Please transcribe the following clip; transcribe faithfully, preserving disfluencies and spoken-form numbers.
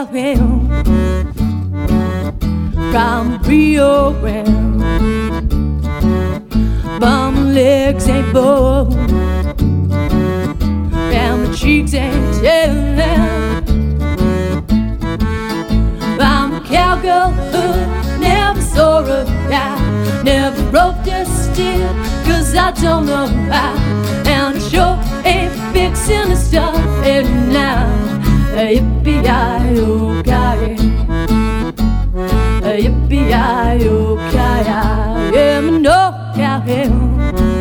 cowgirl from Rio Grande. Bum legs ain't bold, and my cheeks ain't tan. I'm a cowgirl who never saw a guy, never broke the steel, cause I don't know how. And I sure ain't fixing the stuff every now. Yippee-yi-yo-ki-yi, yippee-yi-yo-ki-yi, yeah, me no cowgirl.